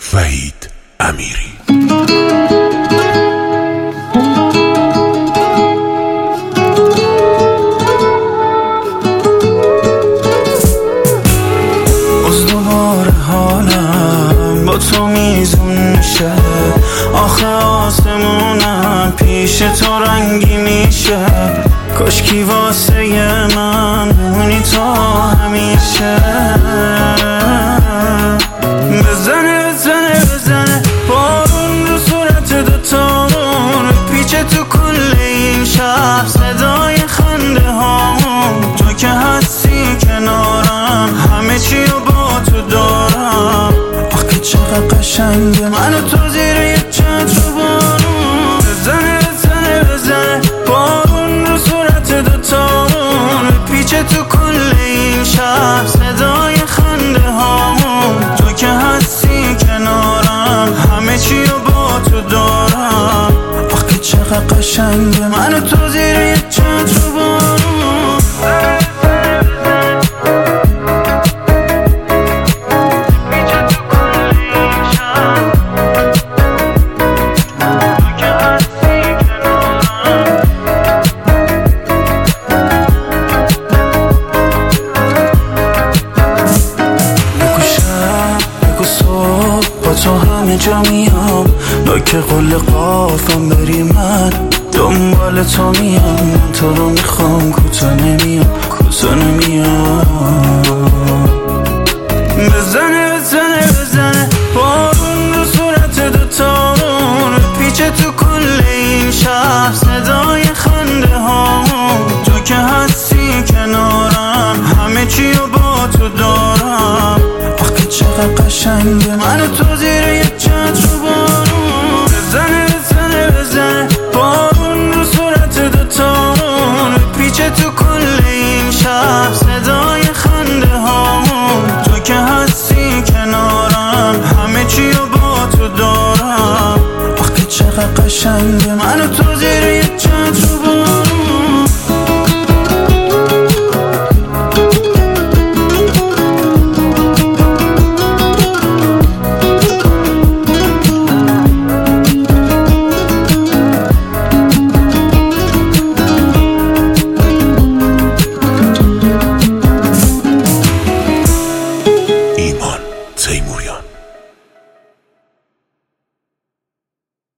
وحید امیری. دوباره حالم با تو میزون میشه، آخه آسمونم پیش تو رنگی میشه. کاشکی واسه من بمونی تا همیشه. بزنه بزنه بزنه بارون رو صورت دوتامون، پیچه تو کل این شهر صدای خنده هامون. تو که هستی کنارم همه چی رو با تو دارم، آخه چقدر قشنگه من و تو زیر یک چتر و بارون. بزنه بزنه بزنه بارون رو صورت دوتامون، پیچه تو کل این شهر صدای خنده هامون. تو که هستی کنارم همه چی رو با تو دارم، آخه چقدر قشنگه من و تو زیر یک چتر و بارون. تو همه جا میام، نوک قل قافم بری من دنبال تو میام. من تو رو میخوام کوتا نمیام، کوتا نمیام. بزنه بزنه بزنه بارون رو صورت دوتامون، پیچه تو کل این شهر صدای خنده هامون. تو که هستی کنارم همه چی رو با تو دارم، آخه چقدر قشنگه من و تو زیر یک چتر و بارون. بزنه بزنه بزنه بارون رو صورت دوتامون، پیچه تو کل این شهر صدای خنده هامون. تو که هستی کنارم همه چی رو با تو دارم، آخه چقدر قشنگه